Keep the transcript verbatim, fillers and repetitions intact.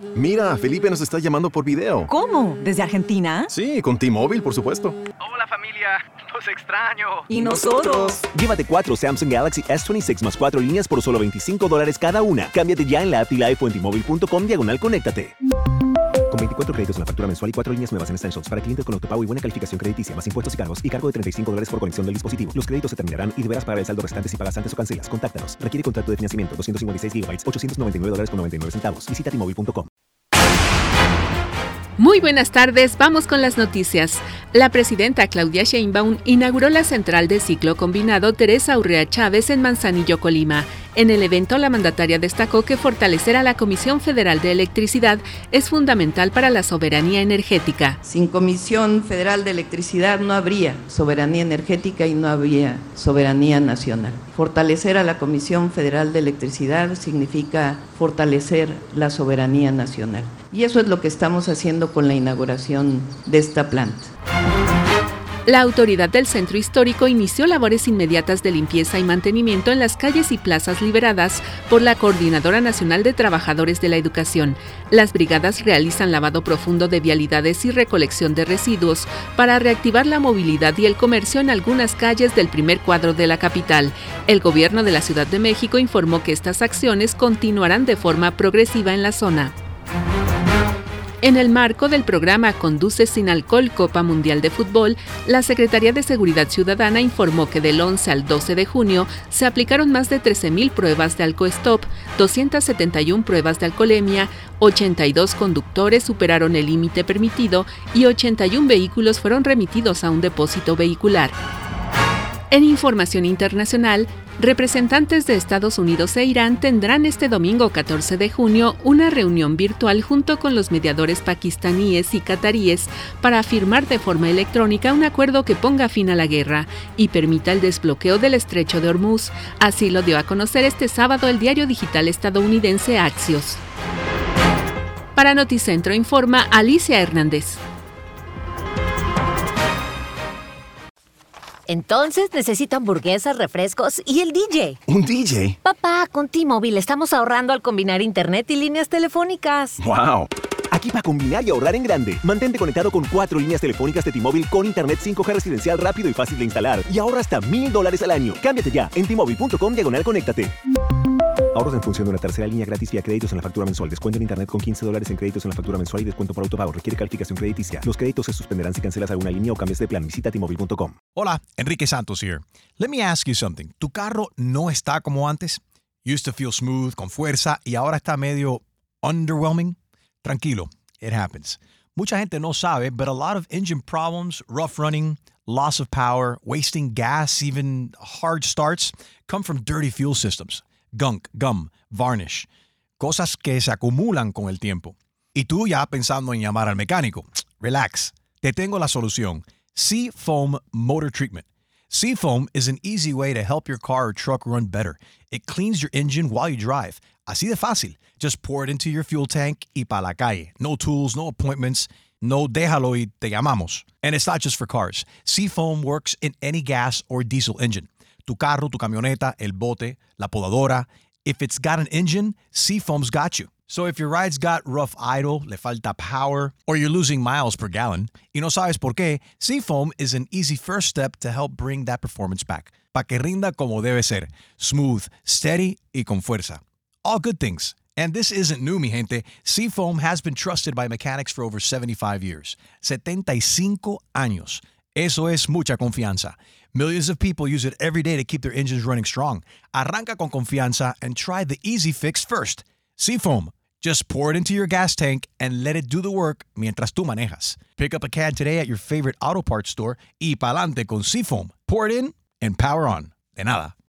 Mira, Felipe nos está llamando por video. ¿Cómo? ¿Desde Argentina? Sí, con T-Mobile, por supuesto. Hola familia, los extraño. ¿Y nosotros? Llévate cuatro Samsung Galaxy S veintiséis más cuatro líneas por solo veinticinco dólares cada una. Cámbiate ya en la app Live o en T-Mobile punto com diagonal conéctate. Con veinticuatro créditos en la factura mensual y cuatro líneas nuevas en Essentials para clientes con autopago y buena calificación crediticia, más impuestos y cargos y cargo de treinta y cinco dólares por conexión del dispositivo. Los créditos se terminarán y deberás pagar el saldo restante si pagas antes o cancelas. Contáctanos. Requiere contrato de financiamiento. doscientos cincuenta y seis gigabytes, ochocientos noventa y nueve dólares con noventa y nueve centavos. Visita T Mobile punto com. Muy buenas tardes, vamos con las noticias. La presidenta Claudia Sheinbaum inauguró la central de ciclo combinado Teresa Urrea Chávez en Manzanillo, Colima. En el evento, la mandataria destacó que fortalecer a la Comisión Federal de Electricidad es fundamental para la soberanía energética. Sin Comisión Federal de Electricidad no habría soberanía energética y no habría soberanía nacional. Fortalecer a la Comisión Federal de Electricidad significa fortalecer la soberanía nacional. Y eso es lo que estamos haciendo con la inauguración de esta planta. La autoridad del centro histórico inició labores inmediatas de limpieza y mantenimiento en las calles y plazas liberadas por la Coordinadora Nacional de Trabajadores de la Educación. Las brigadas realizan lavado profundo de vialidades y recolección de residuos para reactivar la movilidad y el comercio en algunas calles del primer cuadro de la capital. El gobierno de la Ciudad de México informó que estas acciones continuarán de forma progresiva en la zona. En el marco del programa Conduce sin Alcohol Copa Mundial de Fútbol, la Secretaría de Seguridad Ciudadana informó que del once al doce de junio se aplicaron más de trece mil pruebas de alcoestop, doscientas setenta y una pruebas de alcoholemia, ochenta y dos conductores superaron el límite permitido y ochenta y uno vehículos fueron remitidos a un depósito vehicular. En información internacional, representantes de Estados Unidos e Irán tendrán este domingo catorce de junio una reunión virtual junto con los mediadores pakistaníes y cataríes para firmar de forma electrónica un acuerdo que ponga fin a la guerra y permita el desbloqueo del estrecho de Hormuz. Así lo dio a conocer este sábado el diario digital estadounidense Axios. Para Noticentro informa Alicia Hernández. Entonces necesito hamburguesas, refrescos y el D J. ¿Un D J? Papá, con T-Mobile estamos ahorrando al combinar internet y líneas telefónicas. ¡Wow! Aquí para combinar y ahorrar en grande. Mantente conectado con cuatro líneas telefónicas de T-Mobile con internet cinco G residencial rápido y fácil de instalar. Y ahorra hasta mil dólares al año. Cámbiate ya en T Mobile punto com diagonal conéctate. Ahorros en función de una tercera línea gratis vía créditos en la factura mensual. Descuento en internet con quince dólares en créditos en la factura mensual y descuento por autopago. Requiere calificación crediticia. Los créditos se suspenderán si cancelas alguna línea o cambias de plan. Visita T Mobile punto com. Hola, Enrique Santos here. Let me ask you something. ¿Tu carro no está como antes? Used to feel smooth, con fuerza, y ahora está medio underwhelming? Tranquilo, it happens. Mucha gente no sabe, but a lot of engine problems, rough running, loss of power, wasting gas, even hard starts, come from dirty fuel systems. Gunk, gum, varnish, cosas que se acumulan con el tiempo. Y tú ya pensando en llamar al mecánico. Relax, te tengo la solución. Seafoam Motor Treatment. Seafoam is an easy way to help your car or truck run better. It cleans your engine while you drive. Así de fácil. Just pour it into your fuel tank y pa' la calle. No tools, no appointments. No déjalo y te llamamos. And it's not just for cars. Seafoam works in any gas or diesel engine. Tu carro, tu camioneta, el bote, la podadora. If it's got an engine, Seafoam's got you. So if your ride's got rough idle, le falta power, or you're losing miles per gallon, y no sabes por qué, Seafoam is an easy first step to help bring that performance back. Pa' que rinda como debe ser. Smooth, steady, y con fuerza. All good things. And this isn't new, mi gente. Seafoam has been trusted by mechanics for over seventy-five years. setenta y cinco años. Eso es mucha confianza. Millions of people use it every day to keep their engines running strong. Arranca con confianza and try the easy fix first. Seafoam. Just pour it into your gas tank and let it do the work mientras tú manejas. Pick up a can today at your favorite auto parts store y pa'lante con Seafoam. Pour it in and power on. De nada.